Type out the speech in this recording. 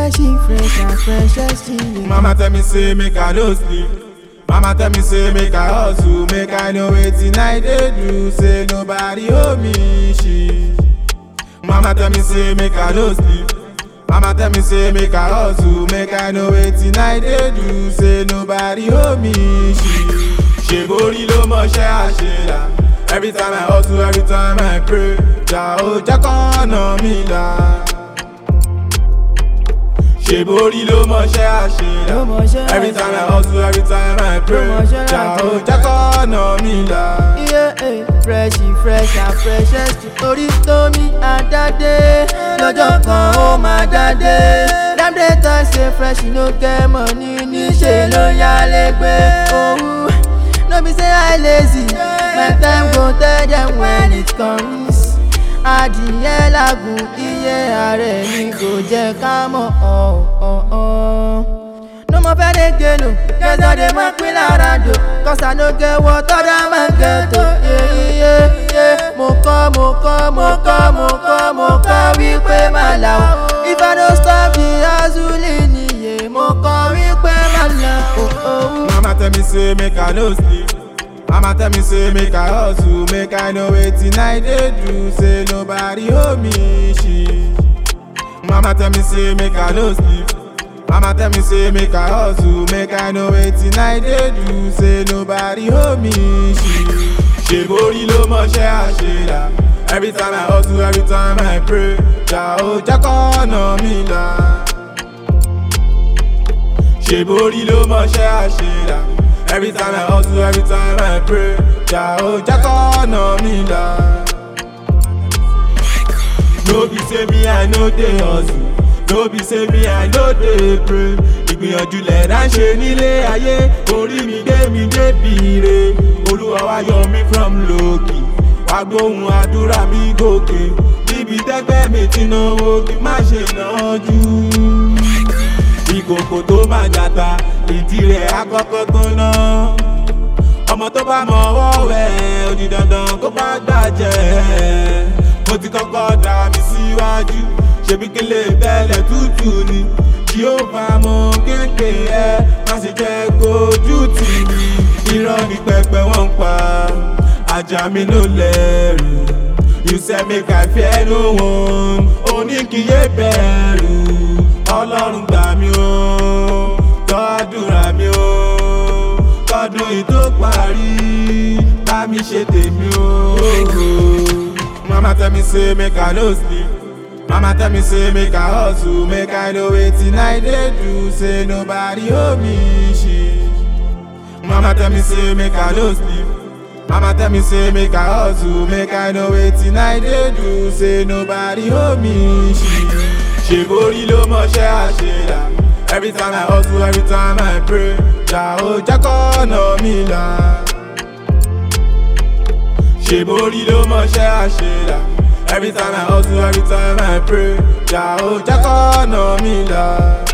and freshest thing. Mama tell me say make I no sleep. Mama tell me say make I hustle, make I know wetin I dey do. Say nobody hold me shit. Mama tell me say make I no sleep. Mama tell me say make I hustle, make I know wetin I dey do. Say nobody hold me shit. Ṣebori ló mọṣẹ́ àṣelà. Every time I hustle, every time I pray, Jah ó jẹ́ kọ́nà mi là. Ṣebori ló mọṣẹ́ àṣelà. Every time I hustle, every time I pray, Jah ó jẹ́ kọ́nà mi là. Fresh and freshest orí tó mi àdáde lọ́jọ́ kan ó máa dáde. Dem dey talk say fresh no get money, níṣẹ́ ló yálé gbé owó. No be say I lazy, my time go tell them when it comes. Adìyẹ làgùn iye ààrẹ ni kò jẹ́ ká mọ̀ No more fẹ́ dey no, guys don dey mark me lára jò. Cause I no get what other man get o. Mo kọ́ wípé màá là o. If I no stop the hustling níye, mo kọ́ wípé màá là o. Mama tell me say make I no sleep. Mama tell me say make I hustle, make I know wetin I dey do. Say nobody hold me shit. Mama tell me say make I no sleep. Mama tell me say make I hustle, make I know wetin I dey do. Say nobody hold me shit. Ṣebori ló mọṣẹ́ àṣelà. Every time I hustle, every time I pray, Jah ó jẹ́ kọ́nà mi là. Ṣebori ló mọṣẹ́ àṣelà. Every time I hustle, every time I pray, Jah ó jẹ́ kọ́nà mi là. No be say me I no dey hustle, no be say me I no dey pray. Ìgbìyànjú lẹ̀dá ń ṣe nílé ayé, orí mi débi re. Olúwa wá yọ mí from lókì, wá gbóhùn àdúrà mi gòkè. Níbi tẹ́gbẹ́ mi ti náwó kí má ṣe nájú. Ìkòkò tó máa jàta, ìdí rẹ̀ á kọ́kọ́ gbóná. Ọmọ tó bá mọ ọwọ́ wẹ̀, ó di dandan kó bá gbàjẹ́. Mo ti kọ́kọ́ dà mí síwájú, ṣebí kí lè tẹ́lẹ̀ tútù ni. Kí ó bá mọ kéèké ẹ, má ṣe jẹ́ kójú tì mí. Irọ́ ni pẹpẹ wọ́n ń pa, ajá mi ló lẹ́rù. You said make I fear no one, ó ní kí yé bẹ̀rù. Ọlọ́run gbà mí o, gbọ́ àdúrà mi o. Kọ́dún yìí tó parí, bá mi ṣe tèmi o. Mama tell me say make I no sleep. Mama tell me say make I hustle, make I know wetin I dey do. Say nobody hold me shit. Mama tell me say make I no sleep. Mama tell me say make I hustle, make I know wetin I dey do. Say nobody hold me shit. Ṣebori ló mọṣẹ́ àṣelà. Every time I hustle, every time I pray, Jah ó jẹ́ kọ́nà mi là. Ṣebori ló mọṣẹ́ àṣelà. Every time I hustle, every time I pray, Jah ó jẹ́ kọ́nà mi là.